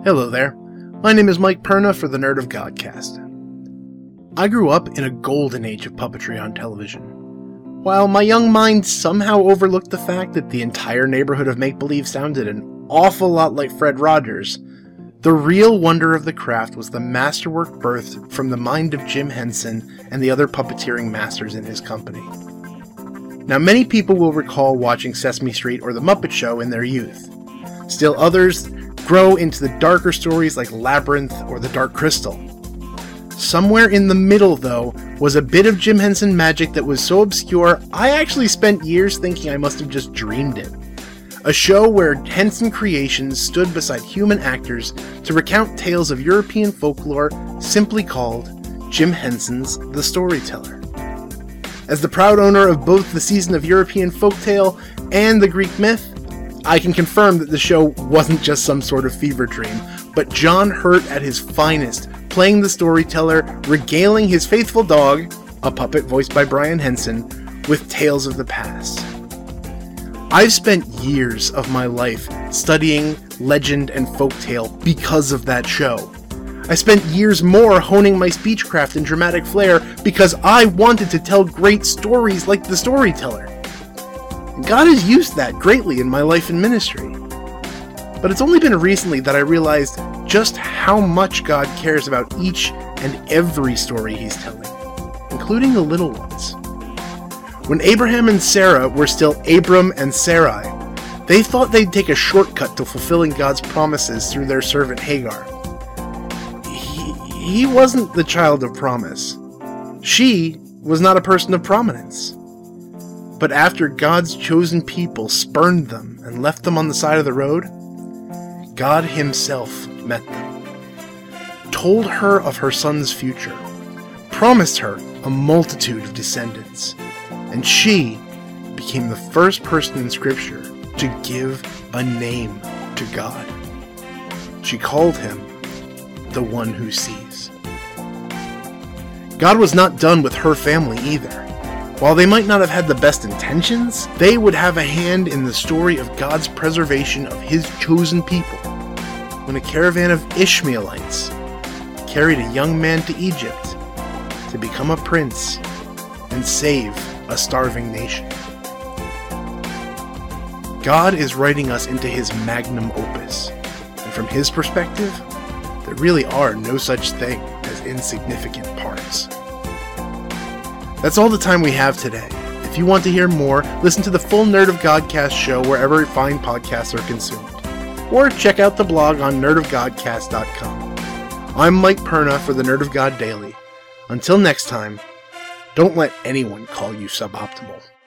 Hello there, my name is Mike Perna for the Nerd of Godcast. I grew up in a golden age of puppetry on television. While my young mind somehow overlooked the fact that the entire neighborhood of make-believe sounded an awful lot like Fred Rogers, the real wonder of the craft was the masterwork birthed from the mind of Jim Henson and the other puppeteering masters in his company. Now, many people will recall watching Sesame Street or The Muppet Show in their youth. Still others grow into the darker stories like Labyrinth or The Dark Crystal. Somewhere in the middle, though, was a bit of Jim Henson magic that was so obscure, I actually spent years thinking I must have just dreamed it. A show where Henson Creations stood beside human actors to recount tales of European folklore, simply called Jim Henson's The Storyteller. As the proud owner of both the season of European folktale and the Greek myth, I can confirm that the show wasn't just some sort of fever dream, but John Hurt at his finest, playing the storyteller, regaling his faithful dog, a puppet voiced by Brian Henson, with tales of the past. I've spent years of my life studying legend and folktale because of that show. I spent years more honing my speechcraft and dramatic flair because I wanted to tell great stories like the storyteller. God has used that greatly in my life and ministry. But it's only been recently that I realized just how much God cares about each and every story he's telling, including the little ones. When Abraham and Sarah were still Abram and Sarai, they thought they'd take a shortcut to fulfilling God's promises through their servant Hagar. He wasn't the child of promise. She was not a person of prominence. But after God's chosen people spurned them and left them on the side of the road, God himself met them, told her of her son's future, promised her a multitude of descendants, and she became the first person in Scripture to give a name to God. She called him the One Who Sees. God was not done with her family either. While they might not have had the best intentions, they would have a hand in the story of God's preservation of his chosen people when a caravan of Ishmaelites carried a young man to Egypt to become a prince and save a starving nation. God is writing us into his magnum opus, and from his perspective, there really are no such thing as insignificant parts. That's all the time we have today. If you want to hear more, listen to the full Nerd of Godcast show wherever fine podcasts are consumed. Or check out the blog on nerdofgodcast.com. I'm Mike Perna for the Nerd of God Daily. Until next time, don't let anyone call you suboptimal.